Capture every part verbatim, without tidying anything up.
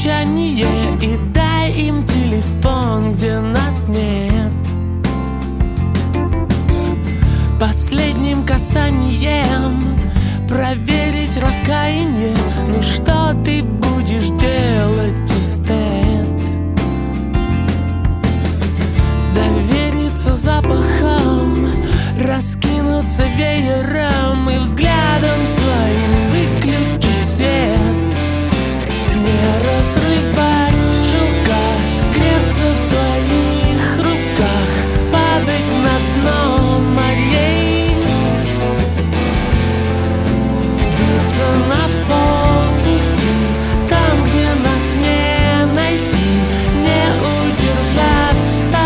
прощание и дай им телефон, где нас нет. Последним касанием проверить раскаяние. Ну что ты будешь делать, эстет? Довериться запахам, раскинуться веером и взглядом своим выключить свет. Не разрывать шелка, греться в твоих руках, падать на дно морей, сбиться на полпути, там, где нас не найти, не удержаться.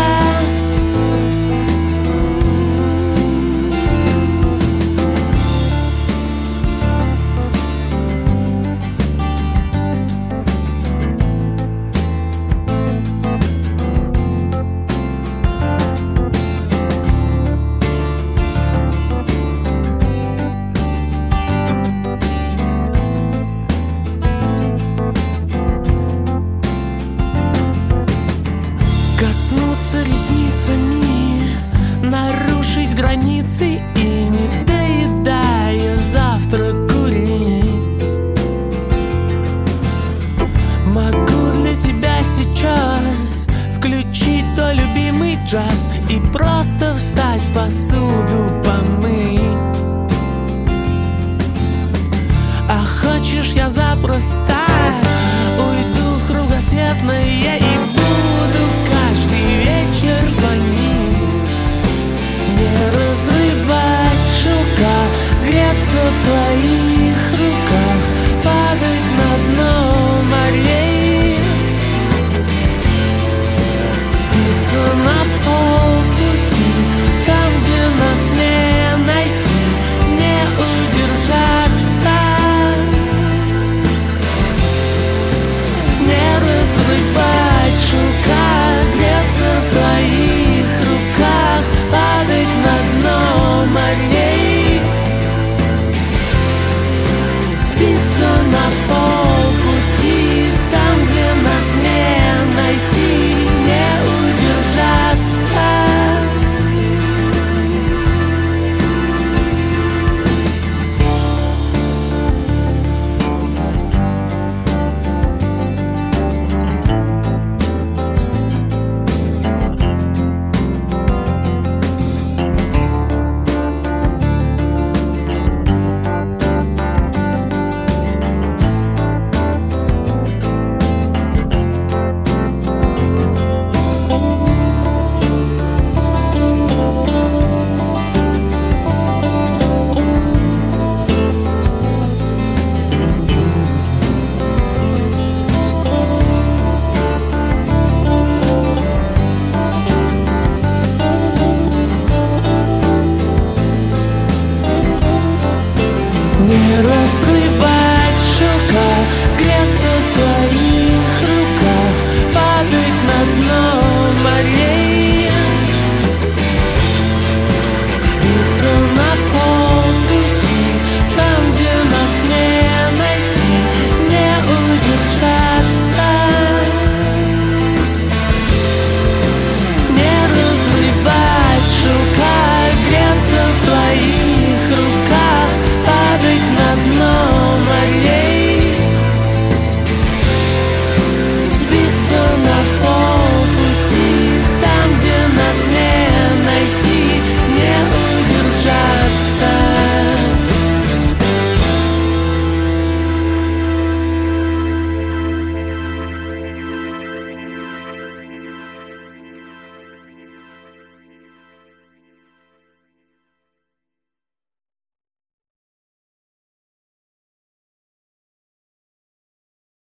Коснуться ресницами, нарушить границы и, не доедая, завтра курить. Могу для тебя сейчас включить твой любимый джаз и просто встать, посуду помыть. А хочешь, я запросто